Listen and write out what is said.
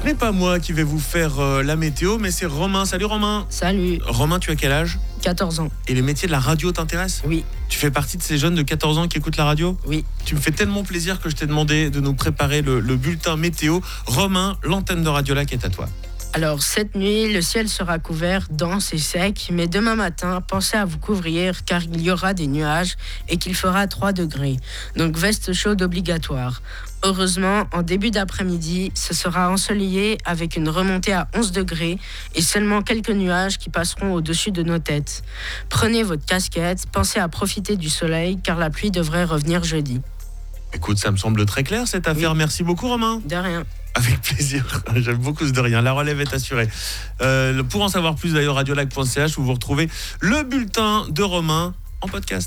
n'est pas moi qui vais vous faire la météo, mais c'est Romain. Salut Romain. Salut. Romain, tu as quel âge ? 14 ans. Et les métiers de la radio t'intéressent ? Oui. Tu fais partie de ces jeunes de 14 ans qui écoutent la radio ? Oui. Tu me fais tellement plaisir que je t'ai demandé de nous préparer le bulletin météo. Romain, l'antenne de Radiolac est à toi. Alors, cette nuit, le ciel sera couvert, dense et sec, mais demain matin, pensez à vous couvrir car il y aura des nuages et qu'il fera 3 degrés. Donc, veste chaude obligatoire. Heureusement, en début d'après-midi, ce sera ensoleillé avec une remontée à 11 degrés et seulement quelques nuages qui passeront au-dessus de nos têtes. Prenez votre casquette, pensez à profiter du soleil car la pluie devrait revenir jeudi. Écoute, ça me semble très clair cette affaire. Oui. Merci beaucoup Romain. De rien. Avec plaisir, j'aime beaucoup ce de rien. La relève est assurée. Pour en savoir plus d'ailleurs, radiolac.ch où vous retrouvez le bulletin de Romain en podcast.